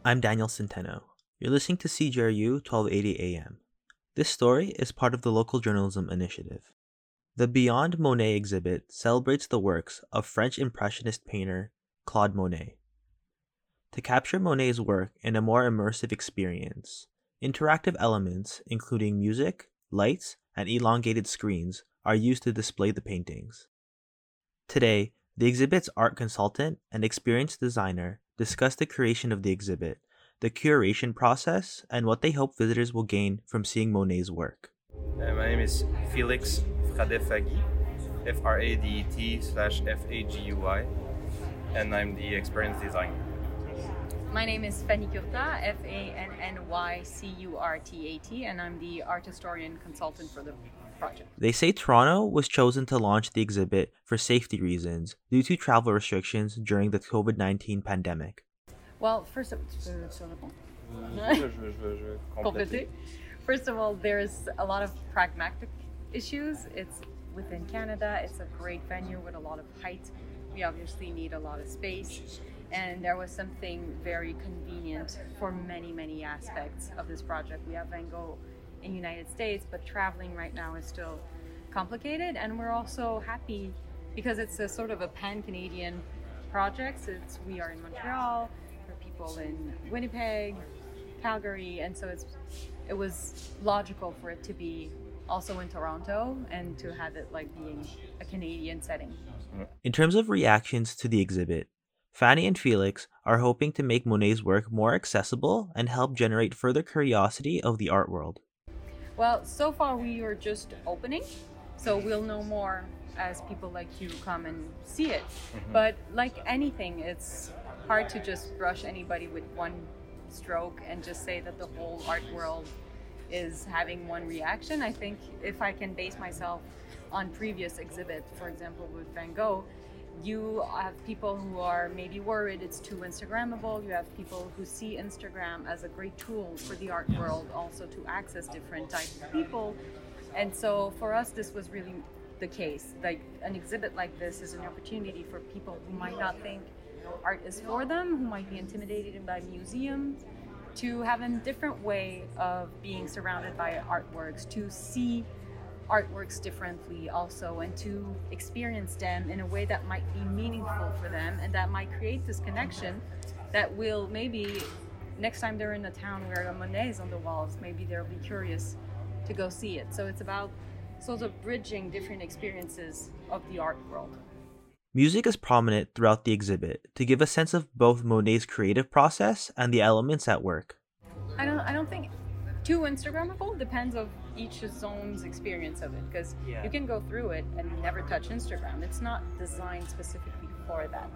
I'm Daniel Centeno. You're listening to CGRU 1280 AM. This story is part of the Local Journalism Initiative. The Beyond Monet exhibit celebrates the works of French Impressionist painter Claude Monet. To capture Monet's work in a more immersive experience, interactive elements, including music, lights, and elongated screens, are used to display the paintings. Today, the exhibit's art consultant and experienced designer discuss the creation of the exhibit, the curation process, and what they hope visitors will gain from seeing Monet's work. My name is Felix Fradefagui, FRADET/FAGUI, and I'm the experience designer. My name is Fanny Curta, FANNYCURTAT, and I'm the art historian consultant for the project. They say Toronto was chosen to launch the exhibit for safety reasons due to travel restrictions during the COVID-19 pandemic. Well, first of all, there's a lot of pragmatic issues. It's within Canada. It's a great venue with a lot of height. We obviously need a lot of space. And there was something very convenient for many, many aspects of this project. We have Van Gogh in the United States, but traveling right now is still complicated. And we're also happy because it's a sort of a pan-Canadian project. We are in Montreal, there are people in Winnipeg, Calgary, and so it was logical for it to be also in Toronto and to have it like being a Canadian setting. In terms of reactions to the exhibit, Fanny and Felix are hoping to make Monet's work more accessible and help generate further curiosity of the art world. Well, so far we are just opening, so we'll know more as people like you come and see it. But like anything, it's hard to just brush anybody with one stroke and just say that the whole art world is having one reaction. I think if I can base myself on previous exhibits, for example with Van Gogh, you have people who are maybe worried it's too Instagrammable. You have people who see Instagram as a great tool for the art world also to access different types of people. And so for us, this was really the case. Like an exhibit like this is an opportunity for people who might not think art is for them, who might be intimidated by museums, to have a different way of being surrounded by artworks, to see artworks differently also, and to experience them in a way that might be meaningful for them and that might create this connection that will maybe next time they're in a town where a Monet is on the walls, maybe they'll be curious to go see it. So it's about sort of bridging different experiences of the art world. Music is prominent throughout the exhibit to give a sense of both Monet's creative process and the elements at work. I don't think too Instagrammable, depends of each zone's experience of it, because you can go through it and never touch Instagram. It's not designed specifically for that.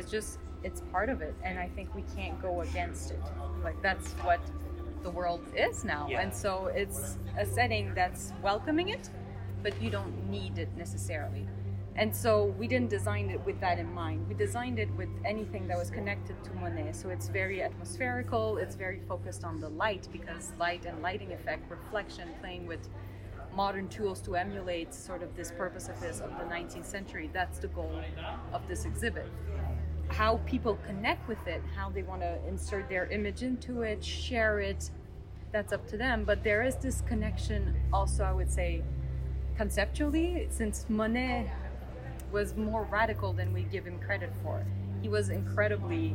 It's part of it, and I think we can't go against it. Like that's what the world is now. And so it's a setting that's welcoming it, but you don't need it necessarily. And so we didn't design it with that in mind. We designed it with anything that was connected to Monet. So it's very atmospherical, it's very focused on the light, because light and lighting effect, reflection, playing with modern tools to emulate sort of this purpose of the 19th century. That's the goal of this exhibit. How people connect with it, how they want to insert their image into it, share it, that's up to them. But there is this connection also, I would say, conceptually, since Monet was more radical than we give him credit for. He was incredibly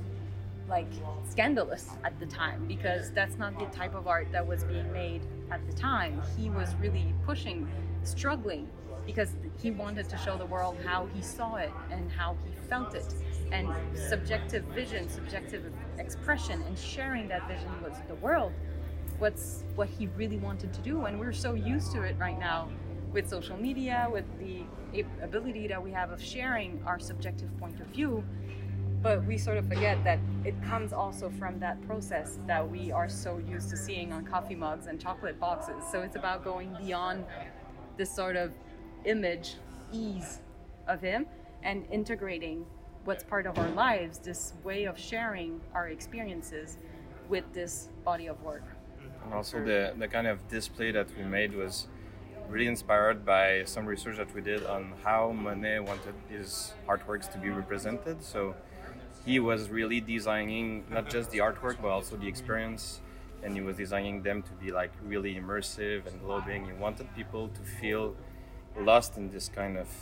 scandalous at the time, because that's not the type of art that was being made at the time. He was really pushing, struggling, because he wanted to show the world how he saw it and how he felt it, and subjective vision, subjective expression, and sharing that vision with the world. What he really wanted to do, and we're so used to it right now with social media, with the ability that we have of sharing our subjective point of view, but we sort of forget that it comes also from that process that we are so used to seeing on coffee mugs and chocolate boxes. So it's about going beyond this sort of image ease of him and integrating what's part of our lives, this way of sharing our experiences with this body of work. And also the kind of display that we made was really inspired by some research that we did on how Monet wanted his artworks to be represented. So he was really designing not just the artwork but also the experience, and he was designing them to be like really immersive and glowing. He wanted people to feel lost in this kind of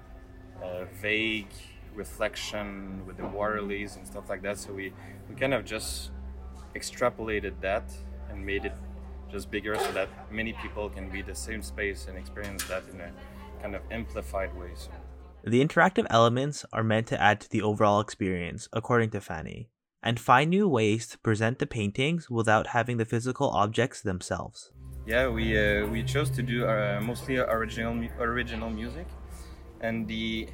vague reflection with the water lilies and stuff like that. So we kind of just extrapolated that and made it just bigger so that many people can be the same space and experience that in a kind of amplified way. So. The interactive elements are meant to add to the overall experience, according to Fanny, and find new ways to present the paintings without having the physical objects themselves. Yeah, we chose to do mostly original music, and the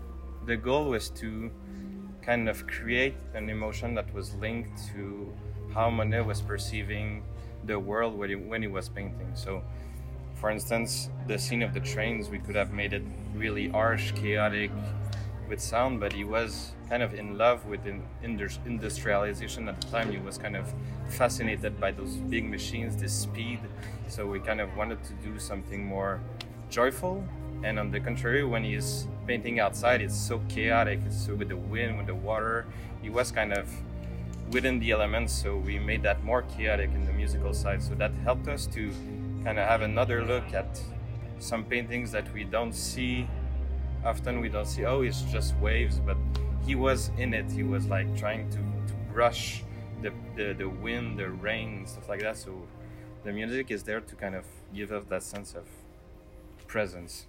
goal was to kind of create an emotion that was linked to how Monet was perceiving the world when he was painting. So, for instance, the scene of the trains, we could have made it really harsh, chaotic with sound, but he was kind of in love with industrialization at the time. He was kind of fascinated by those big machines, the speed. So we kind of wanted to do something more joyful. And on the contrary, when he's painting outside, it's so chaotic. It's so with the wind, with the water. He was kind of within the elements, so we made that more chaotic in the musical side. So that helped us to kind of have another look at some paintings that we don't see often. We don't see, oh, it's just waves, but he was in it. He was like trying to brush the wind, the rain, stuff like that. So the music is there to kind of give us that sense of presence.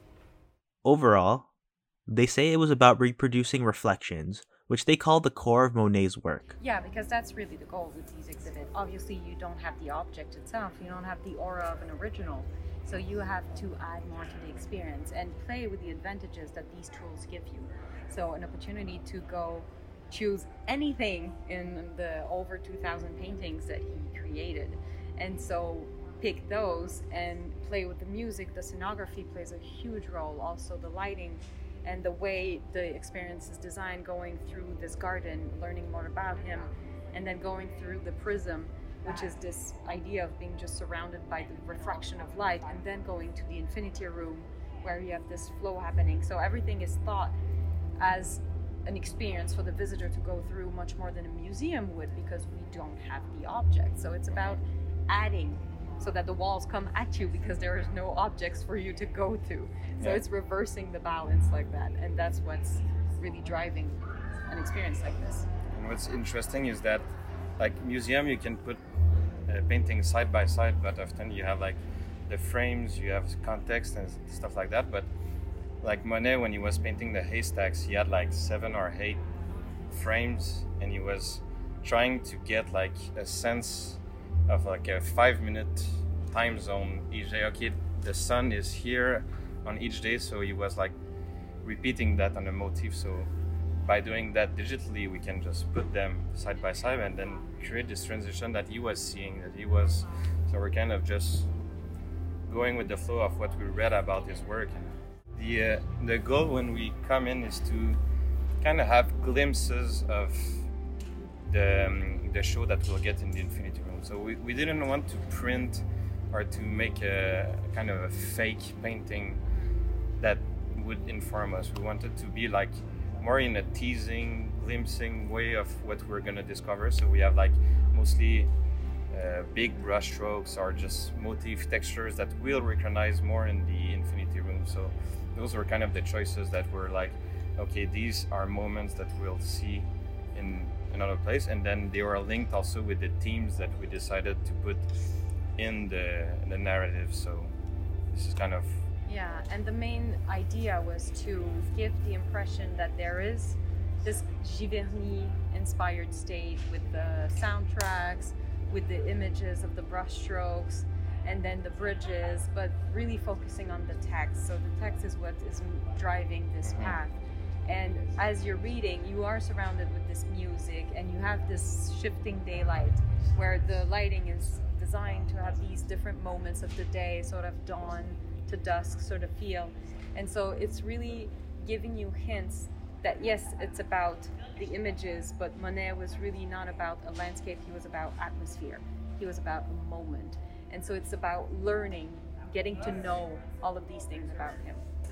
Overall, they say it was about reproducing reflections, which they call the core of Monet's work. Yeah, because that's really the goal with these exhibits. Obviously, you don't have the object itself, you don't have the aura of an original, so you have to add more to the experience and play with the advantages that these tools give you. So an opportunity to go choose anything in the over 2,000 paintings that he created, and so pick those and play with the music. The scenography plays a huge role, also the lighting and the way the experience is designed, going through this garden, learning more about him, and then going through the prism, which is this idea of being just surrounded by the refraction of light, and then going to the infinity room where you have this flow happening. So everything is thought as an experience for the visitor to go through, much more than a museum would, because we don't have the object. So it's about adding so that the walls come at you because there is no objects for you to go to. So it's reversing the balance like that, and that's what's really driving an experience like this. And what's interesting is that, like museum, you can put paintings side by side, but often you have like the frames, you have context and stuff like that. But like Monet, when he was painting the haystacks, he had like 7 or 8 frames, and he was trying to get like a sense of like a 5-minute time zone each day. Okay, the sun is here on each day, so he was like repeating that on a motif. So by doing that digitally, we can just put them side by side and then create this transition that he was seeing, that he was. So we're kind of just going with the flow of what we read about his work. And the goal when we come in is to kind of have glimpses of the show that we'll get in the Infinity Room. So we didn't want to print or to make a kind of a fake painting that would inform us. We wanted to be like more in a teasing, glimpsing way of what we're gonna discover. So we have like mostly big brush strokes or just motif textures that we'll recognize more in the Infinity Room. So those were kind of the choices that were like, okay, these are moments that we'll see in another place, and then they were linked also with the themes that we decided to put in the narrative. So this is kind of and the main idea was to give the impression that there is this Giverny inspired stage with the soundtracks, with the images of the brushstrokes, and then the bridges, but really focusing on the text. So the text is what is driving this path. And as you're reading, you are surrounded with this music, and you have this shifting daylight where the lighting is designed to have these different moments of the day, sort of dawn to dusk sort of feel. And so it's really giving you hints that yes, it's about the images, but Monet was really not about a landscape, he was about atmosphere. He was about a moment. And so it's about learning, getting to know all of these things about him.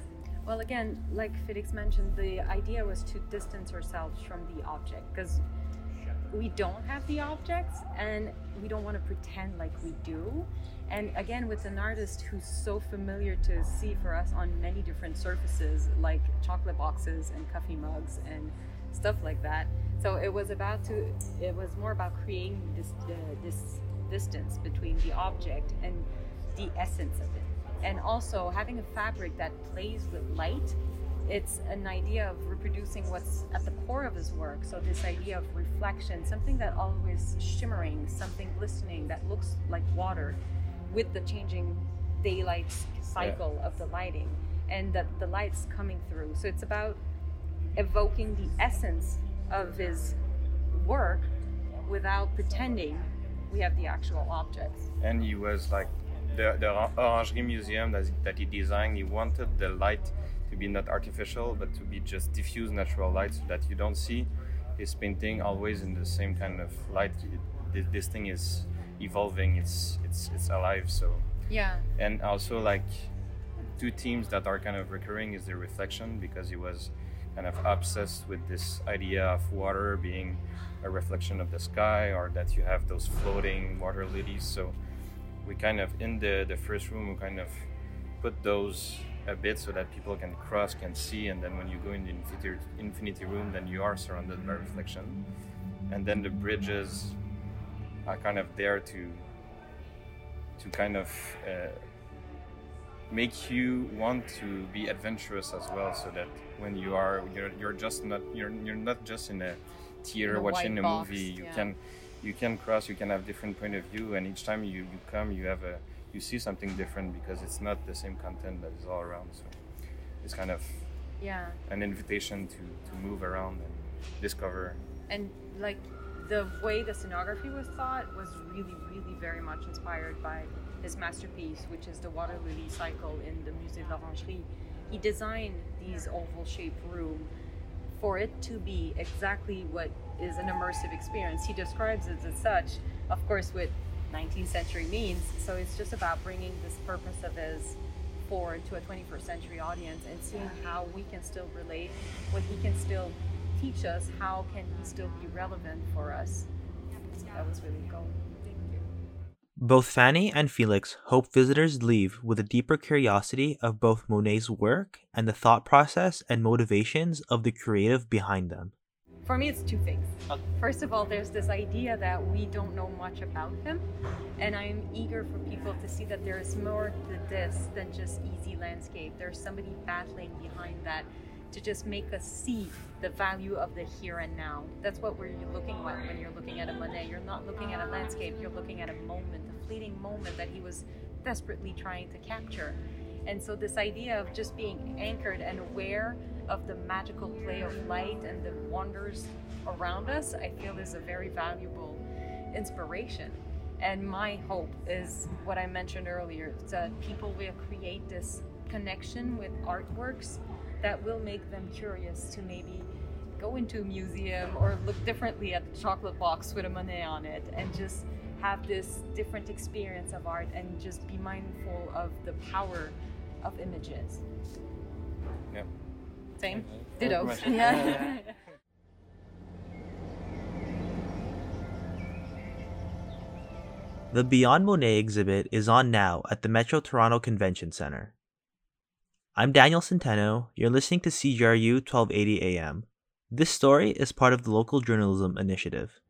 Well, again, like Felix mentioned, the idea was to distance ourselves from the object because we don't have the objects and we don't want to pretend like we do. And again, with an artist who's so familiar to see for us on many different surfaces, like chocolate boxes and coffee mugs and stuff like that. So it was more about creating this distance between the object and the essence of it. And also having a fabric that plays with light. It's an idea of reproducing what's at the core of his work. So this idea of reflection, something that always shimmering, something glistening that looks like water with the changing daylight cycle of the lighting and the light's coming through. So it's about evoking the essence of his work without pretending we have the actual objects. And he was like the Orangerie Museum that he designed, he wanted the light to be not artificial, but to be just diffuse natural light, so that you don't see his painting always in the same kind of light. This thing is evolving, it's alive. So yeah. And also like two themes that are kind of recurring is the reflection, because he was kind of obsessed with this idea of water being a reflection of the sky, or that you have those floating water lilies. So we kind of, in the first room, we kind of put those a bit so that people can see, and then when you go in the infinity room, then you are surrounded by reflection. And then the bridges are kind of there to kind of make you want to be adventurous as well, so that when you're not just in a theater watching a movie. You can cross, you can have different point of view, and each time you come, you see something different, because it's not the same content that is all around. So it's kind of an invitation to move around and discover. And like the way the scenography was thought was really, really very much inspired by his masterpiece, which is the water lily cycle in the Musée de l'Orangerie. He designed these oval-shaped rooms for it to be exactly what is an immersive experience. He describes it as such, of course, with 19th century means. So it's just about bringing this purpose of his forward to a 21st century audience and seeing how we can still relate, what he can still teach us, how can he still be relevant for us. So that was really cool. Both Fanny and Felix hope visitors leave with a deeper curiosity of both Monet's work and the thought process and motivations of the creative behind them. For me, it's two things. First of all, there's this idea that we don't know much about him, and I'm eager for people to see that there is more to this than just easy landscape. There's somebody battling behind that to just make us see the value of the here and now. That's what we're looking at when you're looking at a Monet. You're not looking at a landscape, you're looking at a moment, a fleeting moment that he was desperately trying to capture. And so this idea of just being anchored and aware of the magical play of light and the wonders around us, I feel is a very valuable inspiration. And my hope is what I mentioned earlier, that people will create this connection with artworks that will make them curious to maybe go into a museum or look differently at the chocolate box with a Monet on it, and just have this different experience of art and just be mindful of the power of images. Yeah. Same? Yeah. Ditto. Yeah. The Beyond Monet exhibit is on now at the Metro Toronto Convention Centre. I'm Daniel Centeno. You're listening to CJRU 1280 AM. This story is part of the Local Journalism Initiative.